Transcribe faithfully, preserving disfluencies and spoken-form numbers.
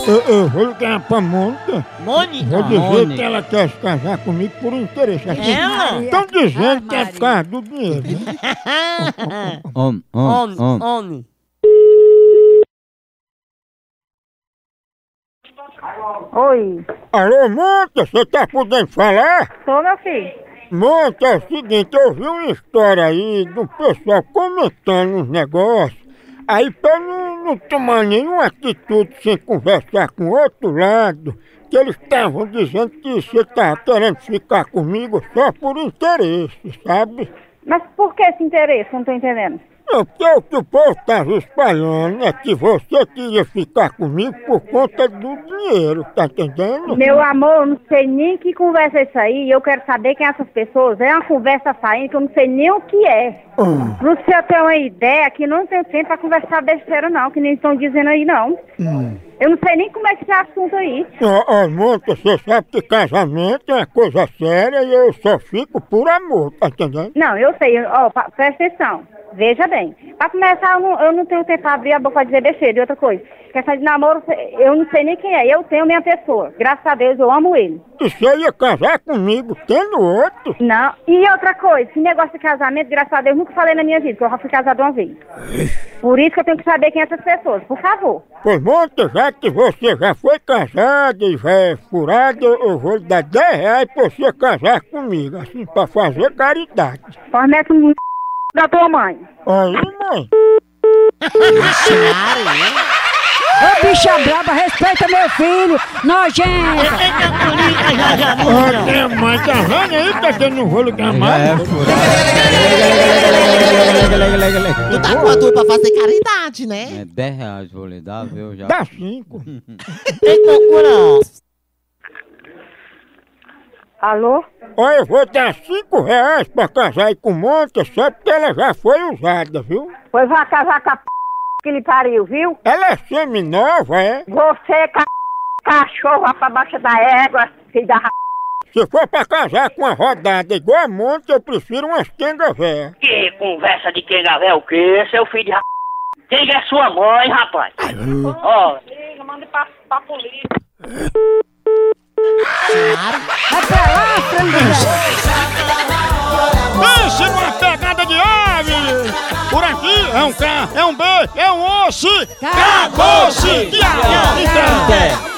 Eu, eu vou ligar pra Mônica. Mônica? Vou dizer Mônica. que ela quer se casar comigo por interesse. Ela? Estão dizendo que é por causa do dinheiro. Né? Homem, Homem, homem, homem. homem. Oi, Alô, Mônica, você tá podendo falar? sou meu filho. Mônica, é o seguinte, eu vi uma história aí do pessoal comentando uns negócios. Aí pra não, não tomar nenhuma atitude sem conversar com o outro lado, que eles estavam dizendo que você tá querendo ficar comigo só por interesse, sabe? Mas por que esse interesse? Não tô entendendo. Não, porque o que o povo estava espalhando é que você queria ficar comigo por conta do dinheiro, tá entendendo? Meu amor, eu não sei nem que conversa é isso aí. Eu quero saber quem é essas pessoas. É uma conversa saindo que eu não sei nem o que é. Hum. Não sei eu ter uma ideia que não tenho tempo pra conversar besteira não, que nem estão dizendo aí não. Hum. Eu não sei nem como é que é esse assunto aí. Ó, ó, Mônica, você sabe que casamento é uma coisa séria e eu só fico por amor, tá entendendo? Não, eu sei. Ó, pa- presta atenção. Veja bem. Pra começar, eu não, eu não tenho tempo pra abrir a boca pra dizer besteira. E outra coisa, questão de namoro, eu não sei nem quem é. Eu tenho minha pessoa. Graças a Deus, eu amo ele. E você ia casar comigo tendo outro? Não. E outra coisa, esse negócio de casamento, graças a Deus, nunca falei na minha vida, porque eu já fui casada uma vez. Por isso que eu tenho que saber quem é essas pessoas, por favor. Pois, Mônica, já que você já foi casada e já é furada, eu eu vou lhe dar dez reais pra você casar comigo, assim, pra fazer caridade. Fornece um da tua mãe. Aí, mãe. Ô bicha braba, respeita meu filho, nojento! Ó, tem mãe, tá vendo aí que eu não vou ligar mais? É, furado. Tu tá com a tua pra fazer caridade, né? É dez reais, vou lhe dar, viu? Já. Dá cinco. Tem que procurar. Alô? Ó, eu vou dar cinco reais pra casar aí com Mônica, só porque ela já foi usada, viu? Pois vai casar com a p... que lhe pariu, viu? Ela é seminova, é? Você, ca... cachorro, vai pra baixo da égua, filho da r... Se for pra casar com uma rodada igual a Mônica, eu prefiro umas quenga véia. Que conversa de quem é o quê, seu filho de ra... Quem é sua mãe, rapaz? Ó, Manda pra, pra polícia. Vai pra lá, frango velho! Pense numa pegada de ave! Por aqui é um K, é um B, é um osso! Acabou-se! Tchau! Então.